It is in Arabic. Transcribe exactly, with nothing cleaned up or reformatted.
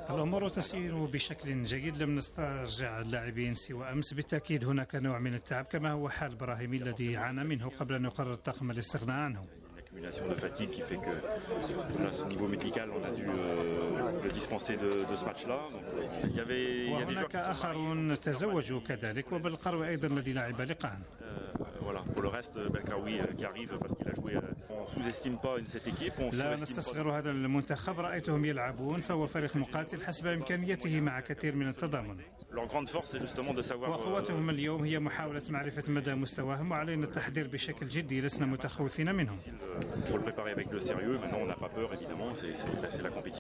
الأمور تسير بشكل جيد، لم نسترجع اللاعبين سوى أمس. بالتأكيد هناك نوع من التعب كما هو حال إبراهيمي الذي عانى منه قبل أن يقرر الطاقم الاستغناء عنه. Accumulation de fatigue qui fait que là, ce niveau médical, on a dû euh, le dispenser de, de ce match-là. Donc, il y avait, il y a des وهناك آخرون تزوجوا كذلك، وبالقروي أيضا الذي لعب لقاء. Voilà, pour le reste, Belkaoui qui arrive parce qu'il a joué. On sous-estime pas cette équipe. On لا نستصغر هذا المنتخب، رأيتهم يلعبون، فهو فريق مقاتل حسب إمكانيته مع كثير من التضامن. Leur grande force c'est justement de savoir. وقوتهم اليوم هي محاولة معرفة مدى مستواهم، وعلينا التحضير بشكل جدي، لسنا متخوفين منهم. Il faut le préparer avec le sérieux. Maintenant, on n'a pas peur, évidemment. C'est, c'est, c'est la compétition.